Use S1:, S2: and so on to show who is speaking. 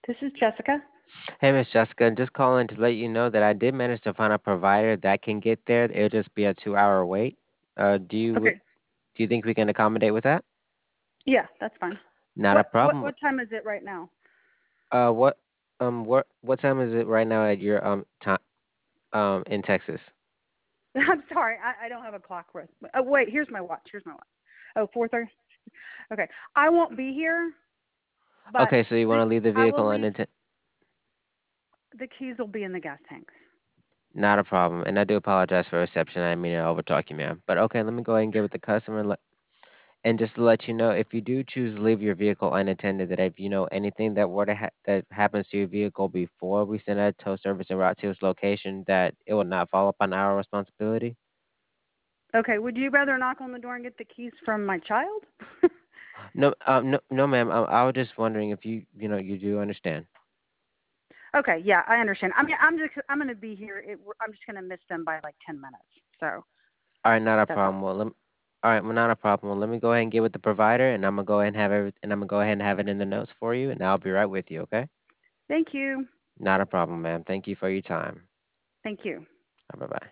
S1: This is Jessica.
S2: Hey, Miss Jessica, just calling to let you know that I did manage to find a provider that can get there. It'll just be a 2 hour wait.
S1: Okay.
S2: Do you think we can accommodate with that?
S1: Yeah, that's fine.
S2: Not a
S1: What
S2: problem.
S1: time is it right now?
S2: What what time is it right now at your time in Texas?
S1: I'm sorry, I don't have a clock with. Oh wait, here's my watch. Here's my watch. Oh, 4:30. Okay, I won't be here, but
S2: Okay, so you want
S1: the
S2: to leave the
S1: I will
S2: vehicle
S1: leave.
S2: unattended?
S1: The keys will be in the gas tanks.
S2: Not a problem. And I do apologize for reception. I didn't mean to overtalk you, ma'am. But okay, let me go ahead and get with the customer. And just to let you know, if you do choose to leave your vehicle unattended, that if you know anything that were to that happens to your vehicle before we send a tow service and route to its location, that it will not fall upon our responsibility.
S1: Okay, would you rather knock on the door and get the keys from my child?
S2: No, no, ma'am. I was just wondering if you do understand.
S1: Okay, yeah, I understand. I mean, I'm going to be here. I'm just going to miss them by like 10 minutes. So
S2: All right, not a
S1: that's all.
S2: problem. All right, well, not a problem. Well, let me go ahead and get with the provider, and I'm gonna go ahead and I'm gonna go ahead and have it in the notes for you, and I'll be right with you. Okay?
S1: Thank you.
S2: Not a problem, ma'am. Thank you for your time.
S1: Thank you.
S2: Bye bye.